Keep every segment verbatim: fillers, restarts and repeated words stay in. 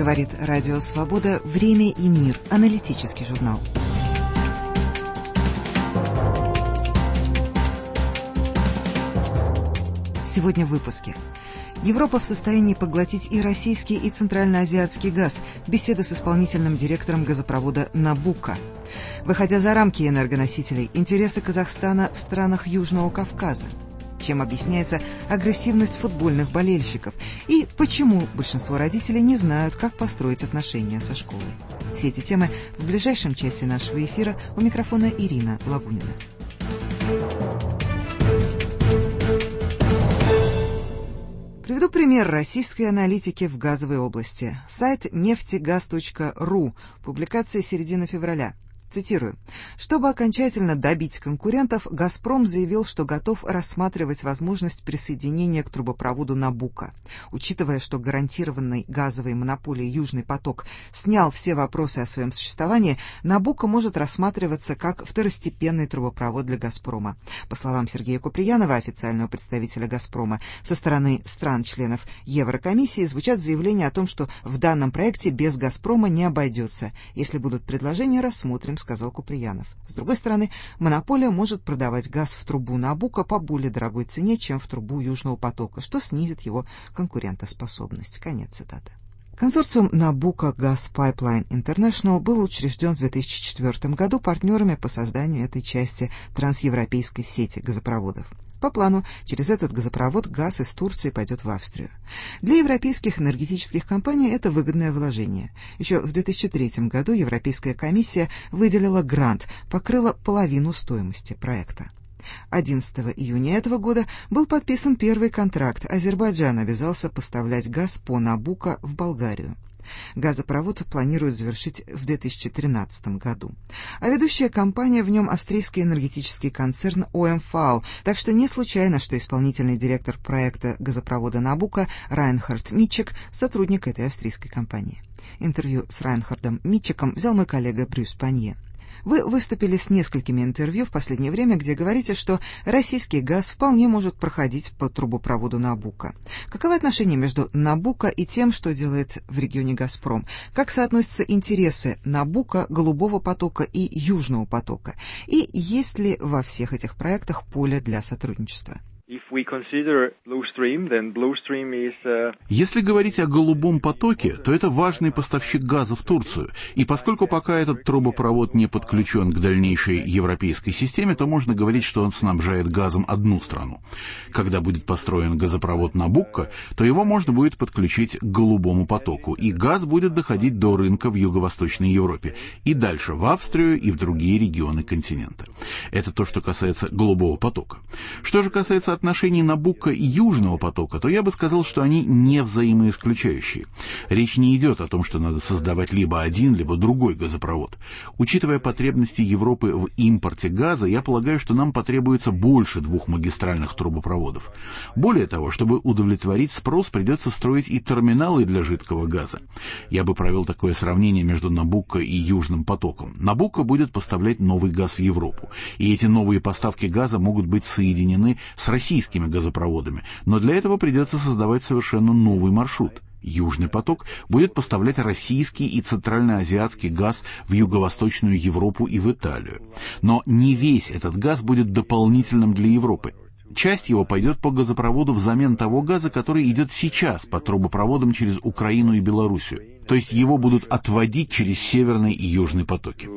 Говорит Радио Свобода. Время и мир. Аналитический журнал. Сегодня в выпуске. Европа в состоянии поглотить и российский, и центральноазиатский газ. Беседа с исполнительным директором газопровода «Набуко». Выходя за рамки энергоносителей, интересы Казахстана в странах Южного Кавказа. Чем объясняется агрессивность футбольных болельщиков? И почему большинство родителей не знают, как построить отношения со школой? Все эти темы в ближайшем часе нашего эфира. У микрофона Ирина Лагунина. Приведу пример российской аналитики в газовой области. Сайт нефтегаз точка ру. Публикация середины февраля. Цитирую. «Чтобы окончательно добить конкурентов, «Газпром» заявил, что готов рассматривать возможность присоединения к трубопроводу «Набуко». Учитывая, что гарантированной газовой монополией «Южный поток» снял все вопросы о своем существовании, «Набуко» может рассматриваться как второстепенный трубопровод для «Газпрома». По словам Сергея Куприянова, официального представителя «Газпрома», со стороны стран-членов Еврокомиссии звучат заявления о том, что в данном проекте без «Газпрома» не обойдется. Если будут предложения, рассмотрим, сказал Куприянов. С другой стороны, монополия может продавать газ в трубу «Набуко» по более дорогой цене, чем в трубу «Южного потока», что снизит его конкурентоспособность. Конец цитаты. Консорциум «Набуко Gas Pipeline International» был учрежден в две тысячи четвёртом году партнерами по созданию этой части трансевропейской сети газопроводов. По плану, через этот газопровод газ из Турции пойдет в Австрию. Для европейских энергетических компаний это выгодное вложение. Еще в две тысячи третьем году Европейская комиссия выделила грант, покрыла половину стоимости проекта. одиннадцатого июня этого года был подписан первый контракт. Азербайджан обязался поставлять газ по «Набуко» в Болгарию. Газопровод планируют завершить в две тысячи тринадцатом году. А ведущая компания в нем австрийский энергетический концерн о эм ви эй, так что не случайно, что исполнительный директор проекта газопровода «Набуко» Райнхард Митчек – сотрудник этой австрийской компании. Интервью с Райнхардом Митчеком взял мой коллега Брюс Панье. Вы выступили с несколькими интервью в последнее время, где говорите, что российский газ вполне может проходить по трубопроводу «Набуко». Каковы отношения между «Набуко» и тем, что делает в регионе «Газпром»? Как соотносятся интересы «Набуко», «Голубого потока» и «Южного потока»? И есть ли во всех этих проектах поле для сотрудничества? Если говорить о «Голубом потоке», то это важный поставщик газа в Турцию, и поскольку пока этот трубопровод не подключен к дальнейшей европейской системе, то можно говорить, что он снабжает газом одну страну. Когда будет построен газопровод «Набуко», то его можно будет подключить к «Голубому потоку», и газ будет доходить до рынка в Юго-Восточной Европе, и дальше в Австрию и в другие регионы континента. Это то, что касается «Голубого потока». Что же касается отношений «Набуко» и «Южного потока», то я бы сказал, что они не взаимоисключающие. Речь не идет о том, что надо создавать либо один, либо другой газопровод. Учитывая потребности Европы в импорте газа, я полагаю, что нам потребуется больше двух магистральных трубопроводов. Более того, чтобы удовлетворить спрос, придется строить и терминалы для жидкого газа. Я бы провел такое сравнение между «Набуко» и «Южным потоком». «Набуко» будет поставлять новый газ в Европу, и эти новые поставки газа могут быть соединены с российскими газопроводами, но для этого придется создавать совершенно новый маршрут. «Южный поток» будет поставлять российский и центральноазиатский газ в Юго-Восточную Европу и в Италию. Но не весь этот газ будет дополнительным для Европы. Часть его пойдет по газопроводу взамен того газа, который идет сейчас по трубопроводам через Украину и Белоруссию. То есть его будут отводить через Северный и Южный потоки.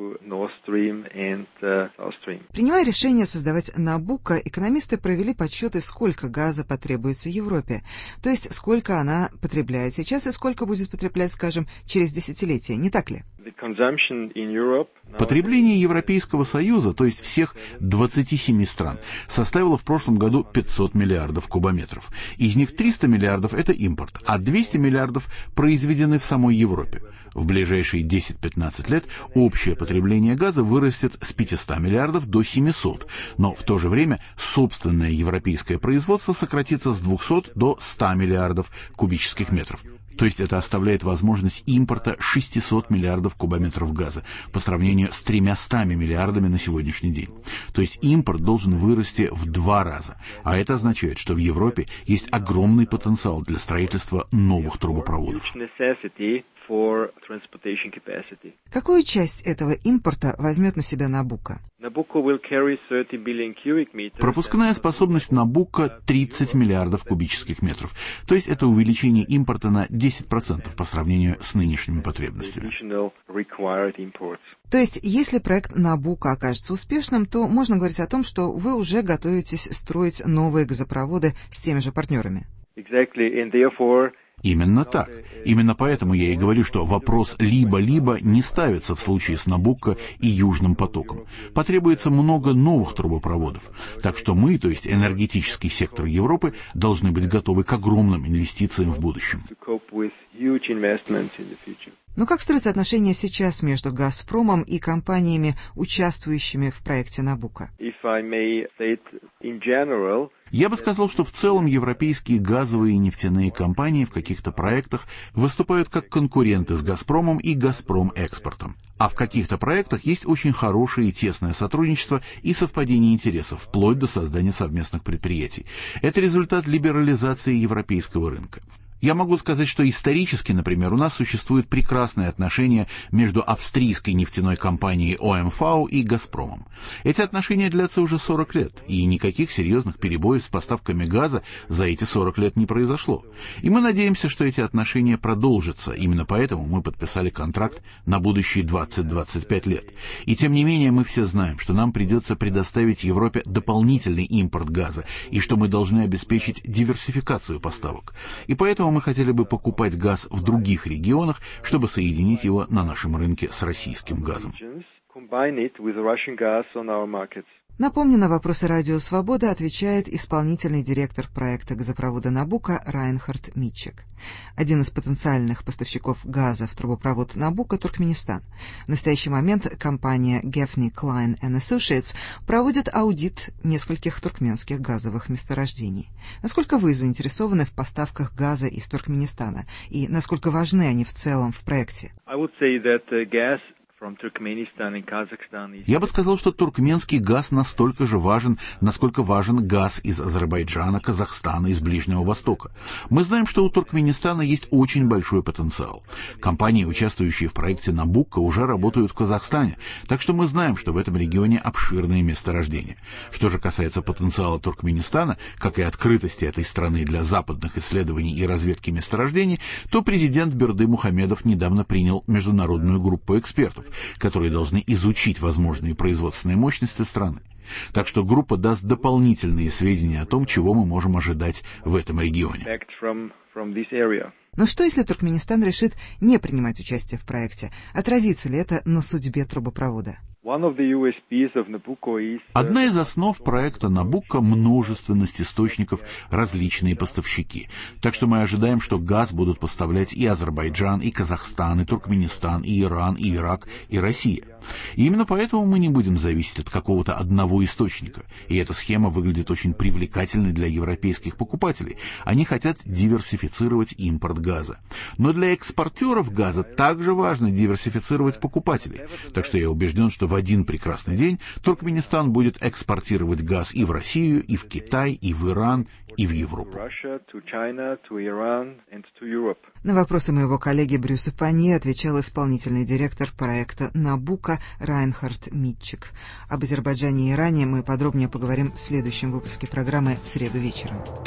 Принимая решение создавать «Набуко», экономисты провели подсчеты, сколько газа потребуется Европе. То есть сколько она потребляет сейчас и сколько будет потреблять, скажем, через десятилетия, не так ли? Потребление Европейского Союза, то есть всех двадцати семи стран, составило в прошлом году пятьсот миллиардов кубометров. Из них триста миллиардов – это импорт, а двести миллиардов произведены в самой Европе. В ближайшие десять-пятнадцать лет общее потребление газа вырастет с пятисот миллиардов до семисот, но в то же время собственное европейское производство сократится с двухсот до ста миллиардов кубических метров. То есть это оставляет возможность импорта шестисот миллиардов кубометров газа по сравнению с тремястами миллиардами на сегодняшний день. То есть импорт должен вырасти в два раза. А это означает, что в Европе есть огромный потенциал для строительства новых трубопроводов. Какую часть этого импорта возьмет на себя Набуко? Пропускная способность Набуко тридцать миллиардов кубических метров. То есть это увеличение импорта на десять процентов по сравнению с нынешними потребностями. То есть, если проект Набуко окажется успешным, то можно говорить о том, что вы уже готовитесь строить новые газопроводы с теми же партнерами. Именно так. Именно поэтому я и говорю, что вопрос «либо-либо» не ставится в случае с Набуко и Южным потоком. Потребуется много новых трубопроводов. Так что мы, то есть энергетический сектор Европы, должны быть готовы к огромным инвестициям в будущем. Но как строятся отношения сейчас между «Газпромом» и компаниями, участвующими в проекте Набуко? Я бы сказал, что в целом европейские газовые и нефтяные компании в каких-то проектах выступают как конкуренты с «Газпромом» и «Газпром-экспортом». А в каких-то проектах есть очень хорошее и тесное сотрудничество и совпадение интересов, вплоть до создания совместных предприятий. Это результат либерализации европейского рынка. Я могу сказать, что исторически, например, у нас существуют прекрасные отношения между австрийской нефтяной компанией О Эм Вэ и «Газпромом». Эти отношения длятся уже сорок лет, и никаких серьезных перебоев с поставками газа за эти сорок лет не произошло. И мы надеемся, что эти отношения продолжатся. Именно поэтому мы подписали контракт на будущие двадцать-двадцать пять лет. И тем не менее мы все знаем, что нам придется предоставить Европе дополнительный импорт газа, и что мы должны обеспечить диверсификацию поставок. И поэтому мы хотели бы покупать газ в других регионах, чтобы соединить его на нашем рынке с российским газом. Напомню, на вопросы Радио Свобода отвечает исполнительный директор проекта газопровода Набуко Райнхард Митчек. Один из потенциальных поставщиков газа в трубопровод Набуко — Туркменистан. В настоящий момент компания Gaffney Klein энд Associates проводит аудит нескольких туркменских газовых месторождений. Насколько вы заинтересованы в поставках газа из Туркменистана и насколько важны они в целом в проекте? Я бы сказал, что туркменский газ настолько же важен, насколько важен газ из Азербайджана, Казахстана, из Ближнего Востока. Мы знаем, что у Туркменистана есть очень большой потенциал. Компании, участвующие в проекте Набуко, уже работают в Казахстане, так что мы знаем, что в этом регионе обширные месторождения. Что же касается потенциала Туркменистана, как и открытости этой страны для западных исследований и разведки месторождений, то президент Берды Мухамедов недавно принял международную группу экспертов, которые должны изучить возможные производственные мощности страны. Так что группа даст дополнительные сведения о том, чего мы можем ожидать в этом регионе. Но что, если Туркменистан решит не принимать участие в проекте? Отразится ли это на судьбе трубопровода? Одна из основ проекта Набуко — множественность источников, различные поставщики. Так что мы ожидаем, что газ будут поставлять и Азербайджан, и Казахстан, и Туркменистан, и Иран, и Ирак, и Россия. И именно поэтому мы не будем зависеть от какого-то одного источника. И эта схема выглядит очень привлекательной для европейских покупателей. Они хотят диверсифицировать импорт газа. Но для экспортеров газа также важно диверсифицировать покупателей. Так что я убежден, что в один прекрасный день Туркменистан будет экспортировать газ и в Россию, и в Китай, и в Иран, и в Европу. На вопросы моего коллеги Брюса Панье отвечал исполнительный директор проекта Набуко Райнхард Митчек. Об Азербайджане и Иране мы подробнее поговорим в следующем выпуске программы «В среду вечером».